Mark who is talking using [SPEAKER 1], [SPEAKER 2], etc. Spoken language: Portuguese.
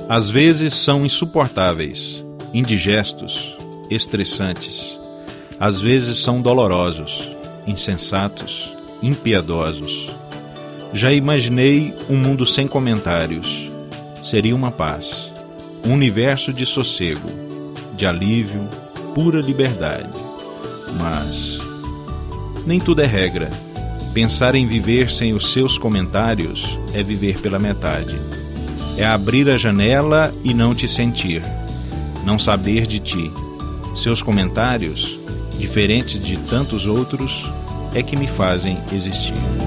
[SPEAKER 1] Às vezes são insuportáveis, indigestos, estressantes. Às vezes são dolorosos, insensatos, impiedosos. Já imaginei um mundo sem comentários. Seria uma paz, um universo de sossego, de alívio, pura liberdade. Mas nem tudo é regra. Pensar em viver sem os seus comentários é viver pela metade. É abrir a janela e não te sentir, não saber de ti. Seus comentários, diferentes de tantos outros, é que me fazem existir.